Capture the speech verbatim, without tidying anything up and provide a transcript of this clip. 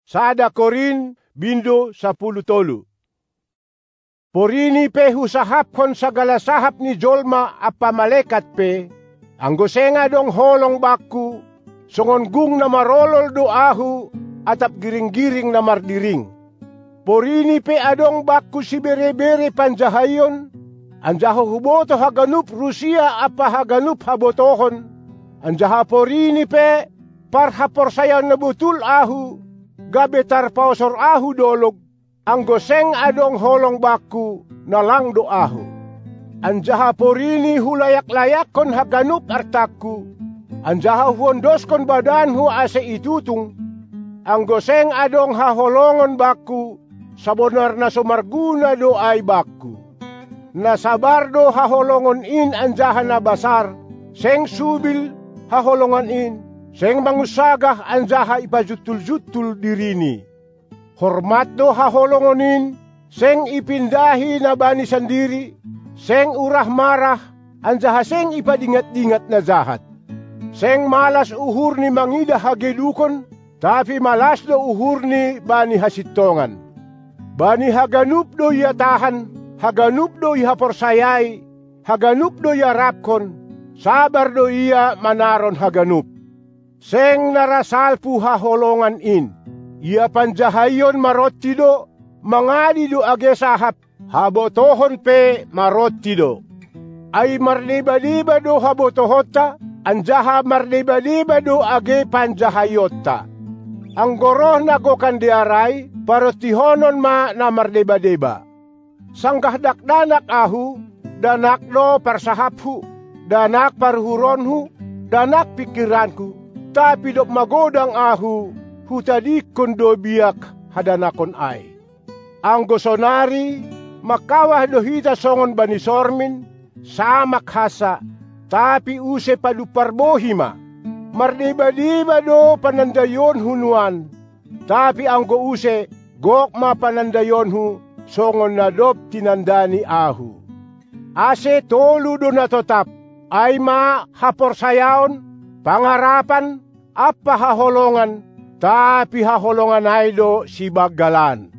Sada Korin bindo sapuluh tolu. Porini pe husahapkon sa galasahap ni Jolma apa malaikat pe, anggo senga dong holong bakku, songon gung na marolol doahu, atap giring-giring na mardiring. Porini pe adong bakku si bere-bere panjahayon, anjaho huboto haganup Rusia apa haganup habotohon, anjaha porini pe parhaporsayan na butul ahu, gabetar pausor ahu dolog, anggo seng adong holong bakku nalang doahu. Anjaha porini hulayak-layakon haganup artakku, anjaha huondoskon badanhu ase itutung, anggo seng adong haholongon bakku, sabonar na sumarguna doay bakku. Nasabar do haholongon in anjaha na basar, seng subil haholongan in, seng mangusagah anjaha ipajutul-jutul dirini. Hormat do haholongonin, seng ipindahi na bani sandiri, seng urah marah, anjaha seng ipadingat-dingat na jahat. Seng malas uhur ni mangida hagedukon, tapi malas do uhur ni bani hasitongan. Bani haganup do yatahan, haganup do ihaporsayai, haganup do yarapkon, sabar do iya manaron haganup. Seng narasalpu haholongan in, ia panjahayon marotti do, mangadi do age sahap, habotohon pe marotti do. Ay marliba-liba do habotohota, anjaha marliba-liba do age panjahayotta. Ang goroh na go kandiaray, parotihonon ma na marliba-liba. Sanggah dakdanak ahu, danak do persahaphu, danak parhuronhu, danak pikiranku, tapi dok magodang ahu, hutadikon do biak hadanakon ay. Ang gosonari, makawah do hita songon bani sormin, samak hasa, tapi use paduparbohima. Mardiba-diba do panandayon hunuan, tapi ang go use, gokma panandayon hu, songon nadop tinandani ahu. Ase tolu do natotap, ay ma haporsayaon, pangarapan, apa haholongan, tapi haholongan ay do si bagalan.